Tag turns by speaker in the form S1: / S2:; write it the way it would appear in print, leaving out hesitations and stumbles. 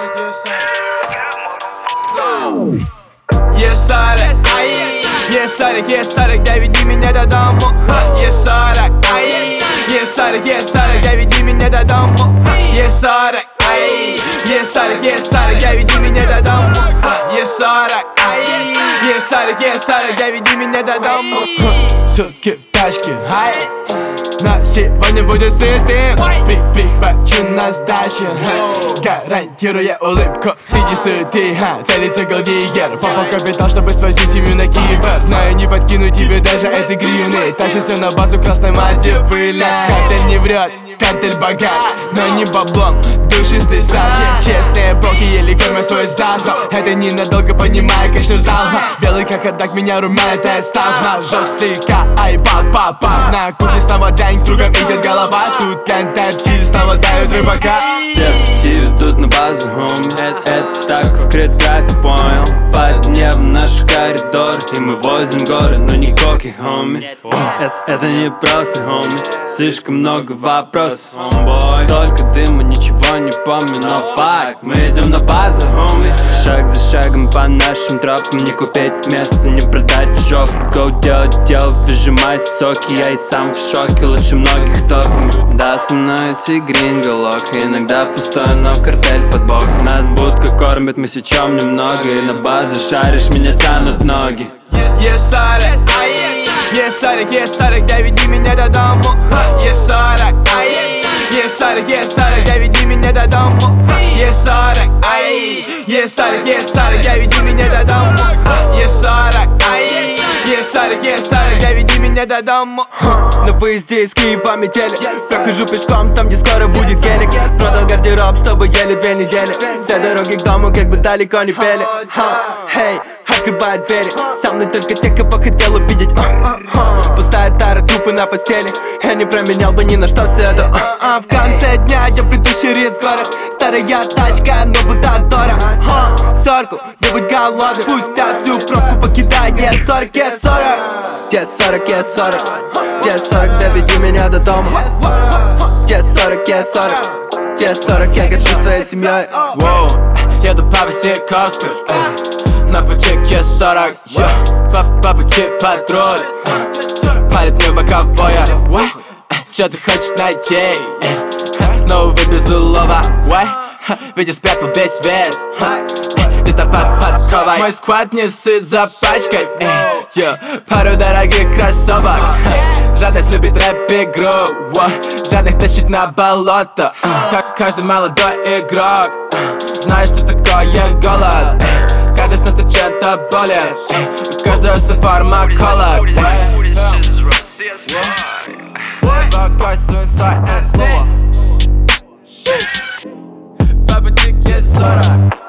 S1: Есарик, доведи меня до дому. Есарик, доведи меня до дому. Есарик, доведи меня до дому. Есарик, доведи меня до дому. Сутки в тачке, на сегодня будет сытым. Прихвачу на сдачу, гарантируя улыбку. Сиди сытый, целится голдигер. Попал капитал, чтобы свозить семью на Кипр. Но я не подкину тебе даже этой гривны. Тащился на базу красной Мазде пыля. Картель не врет, картель богат, но не баблом, душистый сад. Честные боки еле кормят свой зал. Это ненадолго, понимаю, качну зал. Белый как отдак, меня румяет, я стал. Жёг слегка, айбал, папа. На кухне снова дань, кругом идет голова. Тут контент, чили снова дают рыбака.
S2: Все ведут на базу, хоми. Это так скрыт трафик, понял? Парни в наш коридор, и мы возим горы, но не коки, хоми. Это не просто, хоми. Слишком много вопросов, homeboy. Столько дыма, ничего не помню, но факт. Мы идем на базу, хоми. Шаг за шагом по нашим тропам. Не купить место, не продать жопу. Go делать дело, выжимай соки. Я и сам в шоке, лучше многих топим. Да, со мной эти гринголок. Иногда пустой, но картель под бок. Нас будка кормит, мы сечем немного. И на базу шаришь, меня тянут ноги.
S1: Есарик, доведи меня до дому. Есарик, доведи меня до дому. Есарик, доведи меня до дому. Есарик, доведи меня до дому. На поезде из Киева пометели. Прохожу пешком там, где скоро будет гелик. Продал гардероб, чтобы ели 2 недели. Все дороги к дому, как бы далеко не пели. Хей, открывает двери. Со мной только те, кого хотел увидеть. Пустая тара, трупы на постели. Я не променял бы ни на что все это. В конце дня я приду через город. Старая тачка, но будто дорого. Сорку, не будь голодным. Пустят всю пробку, покидай Е40, Е40, доведи меня до дома. Е40, я горжусь своей семьей. Еду по Васильковской, на пути к Е40. По пути патруль, палит мне боковое. Чё ты хочешь найти? Новый без улова. Видишь спрятал весь вес. Где-то под подковой. Мой сквад не сыт за пачкой. Пару дорогих кроссовок. Жадность любит рэп-игру. Жадных тащит на болото. Как каждый молодой игрок. Знаешь, что такое голод. Каждый с нас чем-то болит. У каждого свой фармаколог. Какой суицид слово. По пути к Е40.